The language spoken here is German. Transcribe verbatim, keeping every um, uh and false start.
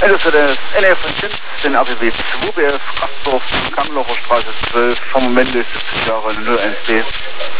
Also für das N R fünfzehn, den A B W zwei B F Kraftsdorf, Kammerlocher Straße zwölf, vom Moment ist siebzig Jahre null eins B.